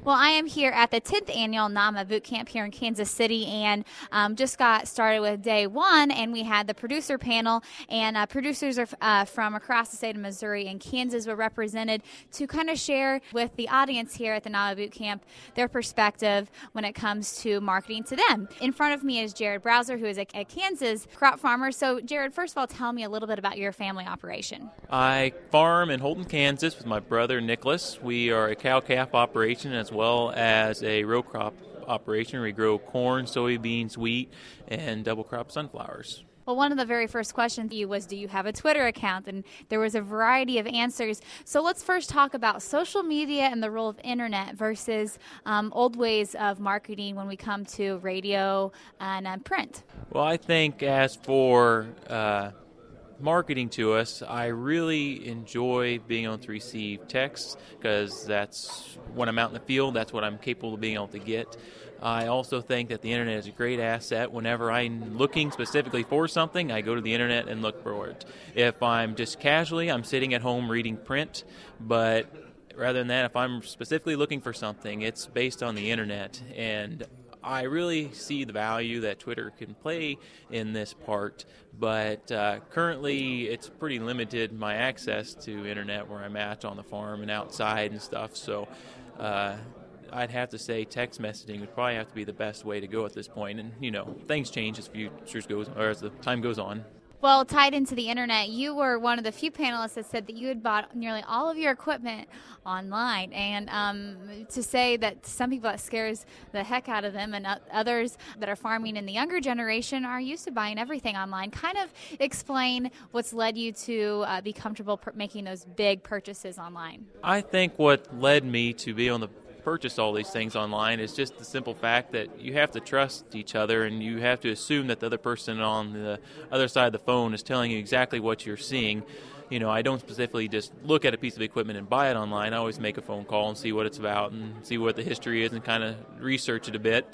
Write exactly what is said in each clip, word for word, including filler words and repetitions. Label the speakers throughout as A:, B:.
A: Well, I am here at the tenth Annual N A M A Boot Camp here in Kansas City, and um, just got started with day one, and we had the producer panel, and uh, producers are, uh, from across the state of Missouri and Kansas were represented to kind of share with the audience here at the N A M A Boot Camp their perspective when it comes to marketing to them. In front of me is Jared Browser, who is a, a Kansas crop farmer. So, Jared, first of all, tell me a little bit about your family operation.
B: I farm in Holton, Kansas with my brother Nicholas. We are a cow-calf operation as well as a row crop operation. We grow corn, soybeans, wheat, and double crop sunflowers.
A: Well, one of the very first questions you was, do you have a Twitter account? And there was a variety of answers. So let's first talk about social media and the role of internet versus um, old ways of marketing when we come to radio and uh, print.
B: Well, I think as for uh, marketing to us, I really enjoy being able to receive texts because that's when I'm out in the field, that's what I'm capable of being able to get. I also think that the internet is a great asset. Whenever I'm looking specifically for something, I go to the internet and look for it. If I'm just casually, I'm sitting at home reading print, but rather than that, if I'm specifically looking for something, it's based on the internet. And I really see the value that Twitter can play in this part, but uh, currently it's pretty limited, my access to internet where I'm at on the farm and outside and stuff, so uh, I'd have to say text messaging would probably have to be the best way to go at this point, and you know, things change as futures goes, or as the time goes on.
A: Well, tied into the internet, you were one of the few panelists that said that you had bought nearly all of your equipment online. And um, to say that some people, that scares the heck out of them, and others that are farming in the younger generation are used to buying everything online. Kind of explain what's led you to uh, be comfortable per- making those big purchases online.
B: I think what led me to be on the purchase all these things online is just the simple fact that you have to trust each other and you have to assume that the other person on the other side of the phone is telling you exactly what you're seeing. You know, I don't specifically just look at a piece of equipment and buy it online. I always make a phone call and see what it's about and see what the history is and kind of research it a bit.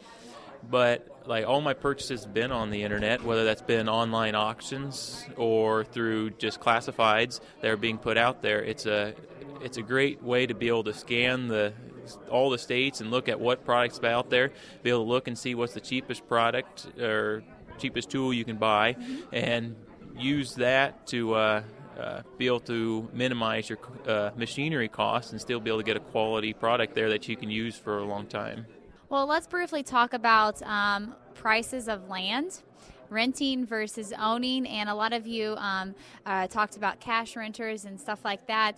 B: But like all my purchases have been on the internet, whether that's been online auctions or through just classifieds that are being put out there. It's a it's a great way to be able to scan the all the states and look at what products are out there, be able to look and see what's the cheapest product or cheapest tool you can buy, and use that to uh, uh, be able to minimize your uh, machinery costs and still be able to get a quality product there that you can use for a long time.
A: Well, let's briefly talk about um, prices of land. Renting versus owning, and a lot of you um, uh, talked about cash renters and stuff like that.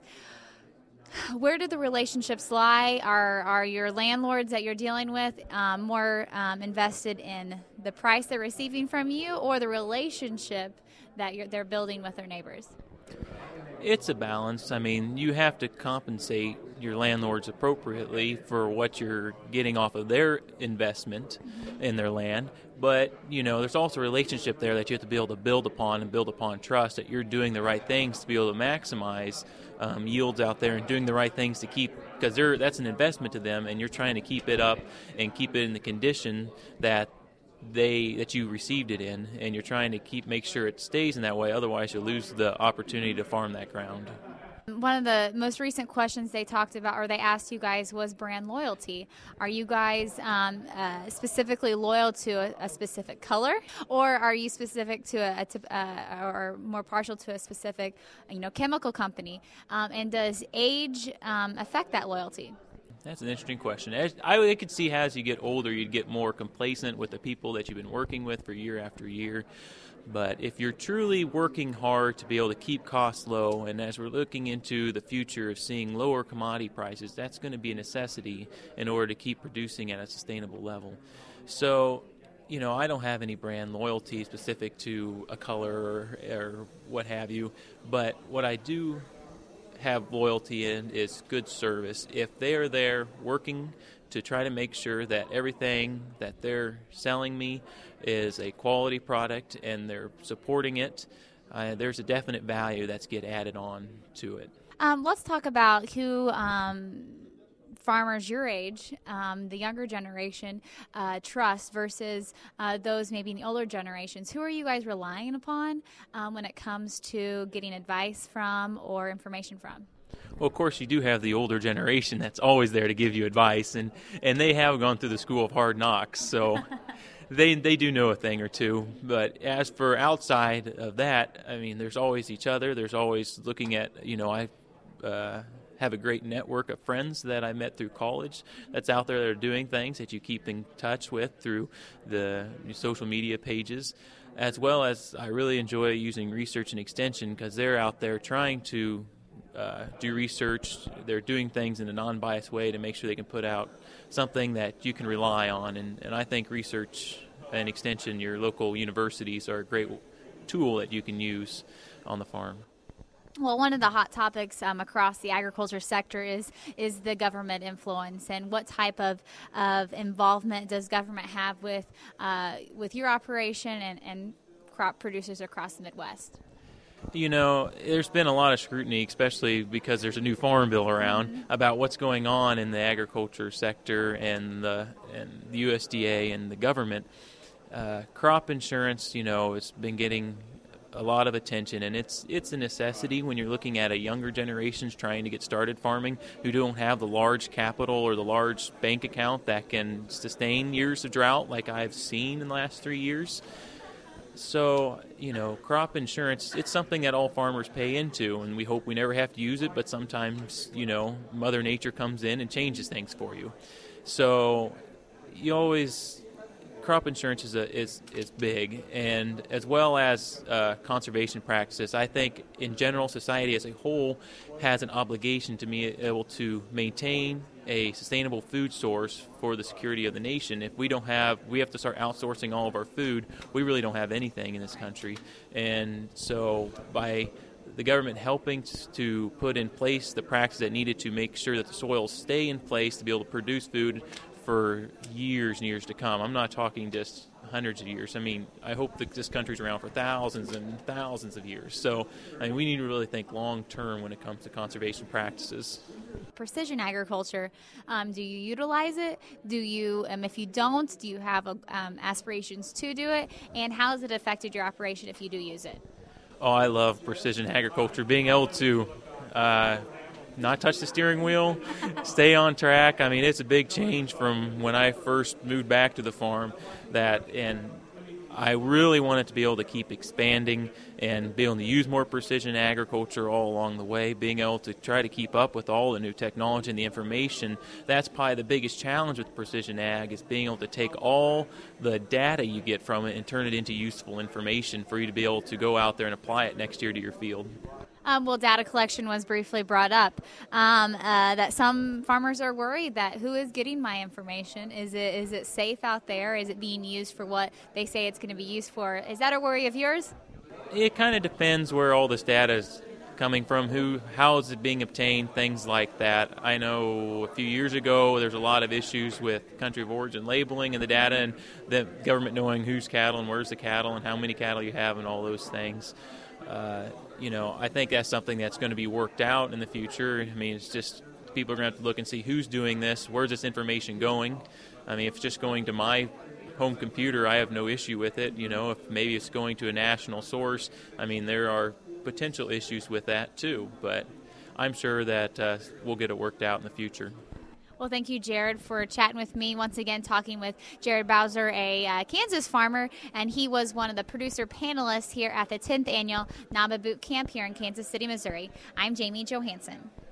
A: Where do the relationships lie? Are are your landlords that you're dealing with um, more um, invested in the price they're receiving from you or the relationship that you're, they're building with their neighbors?
B: It's a balance. I mean, you have to compensate your landlords appropriately for what you're getting off of their investment mm-hmm. in their land. But, you know, there's also a relationship there that you have to be able to build upon and build upon trust that you're doing the right things to be able to maximize um, yields out there and doing the right things to keep, because they're that's an investment to them, and you're trying to keep it up and keep it in the condition that they that you received it in, and you're trying to keep make sure it stays in that way. Otherwise, you'll lose the opportunity to farm that ground.
A: One of the most recent questions they talked about, or they asked you guys, was brand loyalty. Are you guys um, uh, specifically loyal to a, a specific color, or are you specific to a, a to, uh, or more partial to a specific, you know, chemical company? Um, and does age um, affect that loyalty?
B: That's an interesting question. As, I could see how as you get older, you'd get more complacent with the people that you've been working with for year after year. But if you're truly working hard to be able to keep costs low, and as we're looking into the future of seeing lower commodity prices, that's going to be a necessity in order to keep producing at a sustainable level. So, you know, I don't have any brand loyalty specific to a color or, or what have you, but what I do have loyalty in is good service. If they are there working to try to make sure that everything that they're selling me is a quality product and they're supporting it, uh, there's a definite value that's get added on to it.
A: Um, let's talk about who um, farmers your age, um, the younger generation, uh, trust versus uh, those maybe in the older generations. Who are you guys relying upon um, when it comes to getting advice from or information from?
B: Well, of course, you do have the older generation that's always there to give you advice, and, and they have gone through the school of hard knocks, so they they do know a thing or two. But as for outside of that, I mean, there's always each other. There's always looking at, you know, I uh, have a great network of friends that I met through college that's out there that are doing things that you keep in touch with through the social media pages, as well as I really enjoy using Research and Extension because they're out there trying to Uh, do research. They're doing things in a non-biased way to make sure they can put out something that you can rely on. And, and I think Research and Extension, your local universities, are a great tool that you can use on the farm.
A: Well, one of the hot topics um, across the agriculture sector is is the government influence, and what type of, of involvement does government have with uh, with your operation and, and crop producers across the Midwest?
B: You know, there's been a lot of scrutiny, especially because there's a new farm bill around, mm-hmm. about what's going on in the agriculture sector and the, and the U S D A and the government. Uh, crop insurance, you know, it's been getting a lot of attention, and it's it's a necessity when you're looking at a younger generations trying to get started farming who don't have the large capital or the large bank account that can sustain years of drought like I've seen in the last three years. So, you know, crop insurance, it's something that all farmers pay into, and we hope we never have to use it, but sometimes, you know, Mother Nature comes in and changes things for you. So you always, crop insurance is a, is is big, and as well as uh, conservation practices, I think in general society as a whole has an obligation to be able to maintain a sustainable food source for the security of the nation. If we don't have, we have to start outsourcing all of our food, we really don't have anything in this country. And so by the government helping to put in place the practices that needed to make sure that the soils stay in place to be able to produce food for years and years to come. I'm not talking just hundreds of years. I mean, I hope that this country's around for thousands and thousands of years. So, I mean, we need to really think long-term when it comes to conservation practices.
A: Precision agriculture, um, do you utilize it? Do you, um, if you don't, do you have a, um, aspirations to do it? And how has it affected your operation if you do use it?
B: Oh, I love precision agriculture. Being able to uh, not touch the steering wheel, stay on track. I mean, it's a big change from when I first moved back to the farm. That and I really wanted to be able to keep expanding and be able to use more precision agriculture all along the way, being able to try to keep up with all the new technology and the information. That's probably the biggest challenge with precision ag, is being able to take all the data you get from it and turn it into useful information for you to be able to go out there and apply it next year to your field.
A: Um, well, data collection was briefly brought up, um, uh, that some farmers are worried that who is getting my information? Is it is it safe out there? Is it being used for what they say it's going to be used for? Is that a worry of yours?
B: It kind of depends where all this data is coming from, who, how is it being obtained, things like that. I know a few years ago there's a lot of issues with country of origin labeling and the data, and the government knowing whose cattle and where's the cattle and how many cattle you have and all those things. Uh, you know, I think that's something that's going to be worked out in the future. I mean, it's just people are going to have to look and see who's doing this, where's this information going. I mean, if it's just going to my home computer, I have no issue with it. You know, if maybe it's going to a national source, I mean, there are potential issues with that too. But I'm sure that uh, we'll get it worked out in the future.
A: Well, thank you, Jared, for chatting with me. Once again, talking with Jared Bowser, a uh, Kansas farmer, and he was one of the producer panelists here at the tenth Annual NABA Boot Camp here in Kansas City, Missouri. I'm Jamie Johansson.